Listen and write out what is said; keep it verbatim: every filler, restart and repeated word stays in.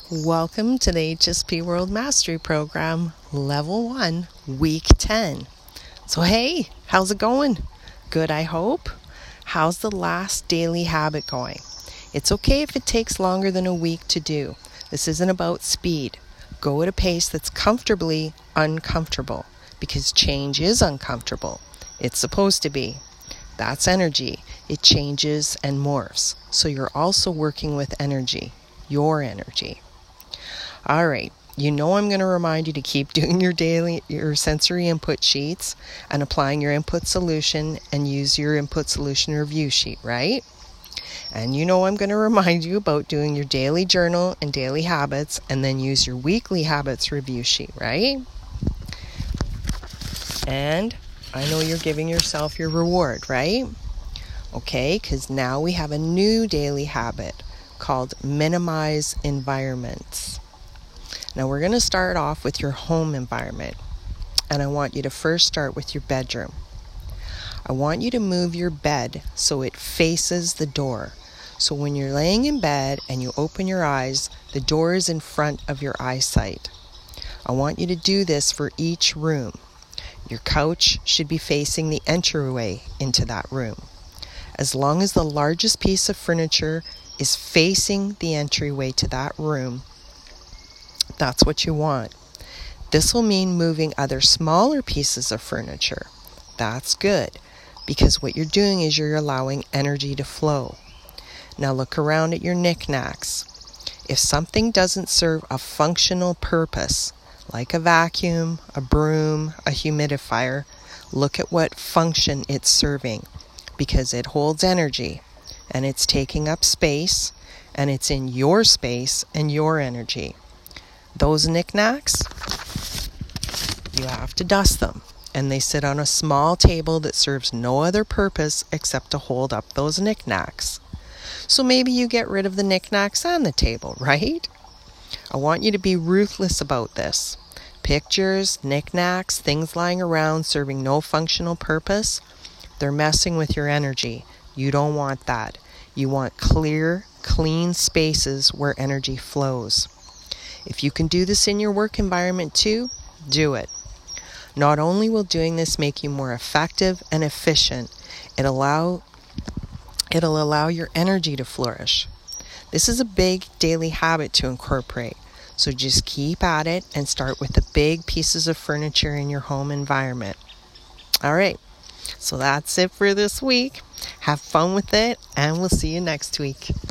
Welcome to the H S P World Mastery Program, Level one, Week ten. So hey, how's it going? Good, I hope. How's the last daily habit going? It's okay if it takes longer than a week to do. This isn't about speed. Go at a pace that's comfortably uncomfortable, because change is uncomfortable. It's supposed to be. That's energy. It changes and morphs. So you're also working with energy, your energy. All right, you know I'm going to remind you to keep doing your daily, your sensory input sheets and applying your input solution and use your input solution review sheet, right? And you know I'm going to remind you about doing your daily journal and daily habits and then use your weekly habits review sheet, right? And I know you're giving yourself your reward, right? Okay, because now we have a new daily habit called minimize environments. Now we're going to start off with your home environment, and I want you to first start with your bedroom. I want you to move your bed so it faces the door. So when you're laying in bed and you open your eyes, the door is in front of your eyesight. I want you to do this for each room. Your couch should be facing the entryway into that room. As long as the largest piece of furniture is facing the entryway to that room, that's what you want. This will mean moving other smaller pieces of furniture. That's good, because what you're doing is you're allowing energy to flow. Now look around at your knickknacks. If something doesn't serve a functional purpose, like a vacuum, a broom, a humidifier, look at what function it's serving, because it holds energy and it's taking up space and it's in your space and your energy. Those knickknacks, you have to dust them, and they sit on a small table that serves no other purpose except to hold up those knickknacks. So maybe you get rid of the knickknacks on the table, right? I want you to be ruthless about this. Pictures, knickknacks, things lying around serving no functional purpose, they're messing with your energy. You don't want that. You want clear, clean spaces where energy flows. If you can do this in your work environment too, do it. Not only will doing this make you more effective and efficient, it'll allow, it'll allow your energy to flourish. This is a big daily habit to incorporate, so just keep at it and start with the big pieces of furniture in your home environment. All right, so that's it for this week. Have fun with it, and we'll see you next week.